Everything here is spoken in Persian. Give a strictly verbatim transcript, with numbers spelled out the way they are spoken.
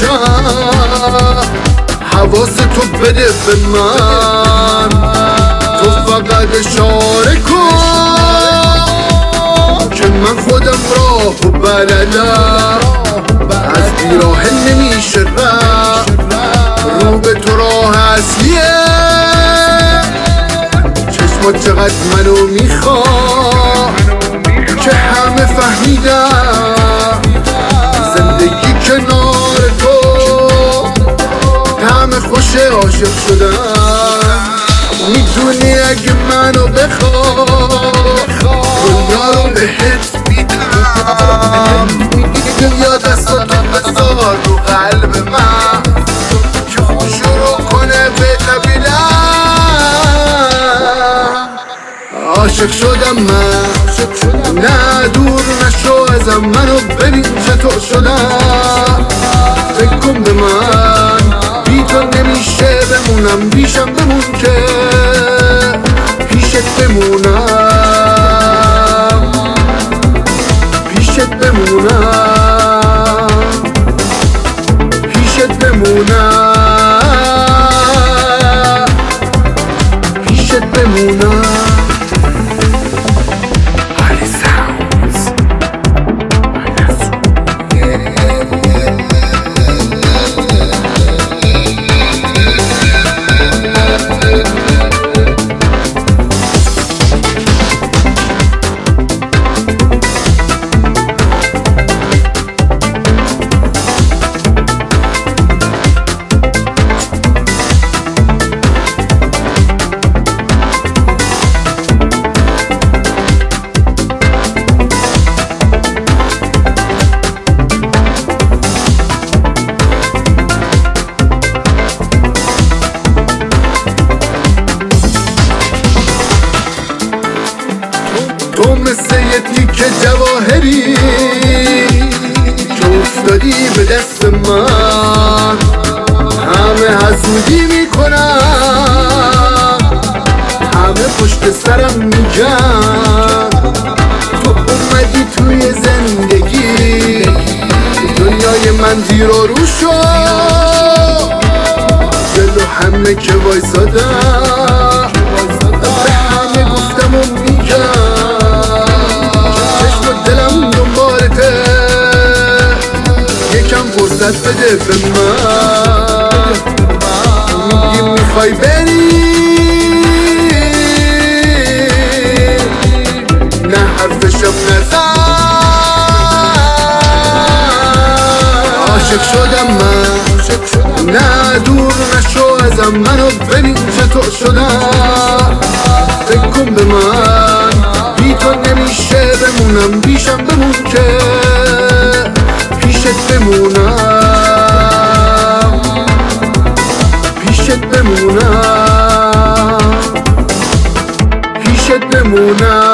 باشم. حواس تو بده به من، تو فقط اشاره کن که من خودم راهو بلدم. از بیراه نمیشه رفت، رو به تو راه اصلیه. چشمات چقدر منو میخواد که همه فهمیدم زندگی کنار تو همه خوش عاشق شدم. میدونی اگه منو بخواد دنیا رو بهت میدم. یا دستاتو بذار رو قلب من که خوب شروع کنه به طبیلم. عاشق شدم من، نه دور نشو ازم، منو ببین چطور شدم. فکر کن به من، بی تو نمیشه بمونم، بیشم بمون که پیشت بمونم، پیشت بمونم، پیشت بمونم، پیشت بمونم. تو مثل یه تیکه جواهری که افتادی به دست من، همه حسودی میکنن، همه پشت سرم میگن تو اومدی توی زندگی، دنیای من زیر و رو شد. جلو همه که وایسادم به همه گفتم و میگم فرصت بده به من. میگی میخوای بری، نه حرفشم نزن. عاشق شدم من، نه دور نشو ازم، منو ببین چطور شدم. فکر کن به من، بی تو نمیشه بمونم، بیشم بمون که پیشت بمونم، پیشت بمونم، پیشت بمونم.